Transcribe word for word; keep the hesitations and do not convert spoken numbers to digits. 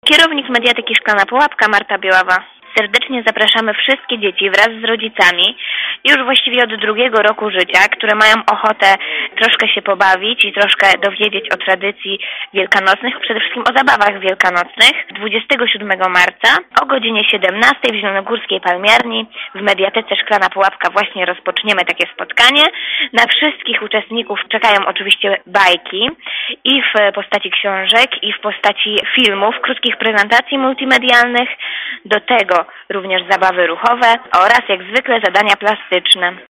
Kierownik Mediateki Szklana Pułapka, Marta Biaława. Serdecznie zapraszamy wszystkie dzieci wraz z rodzicami, już właściwie od drugiego roku życia, które mają ochotę troszkę się pobawić i troszkę dowiedzieć o tradycji wielkanocnych, przede wszystkim o zabawach wielkanocnych. dwudziestego siódmego marca o godzinie siedemnastej w Zielonogórskiej Palmiarni w Mediatece Szklana Pułapka właśnie rozpoczniemy takie spotkanie. Na wszystkich uczestników czekają oczywiście bajki i w postaci książek, i w postaci filmów, krótkich prezentacji multimedialnych, do tego również zabawy ruchowe oraz jak zwykle zadania plastyczne.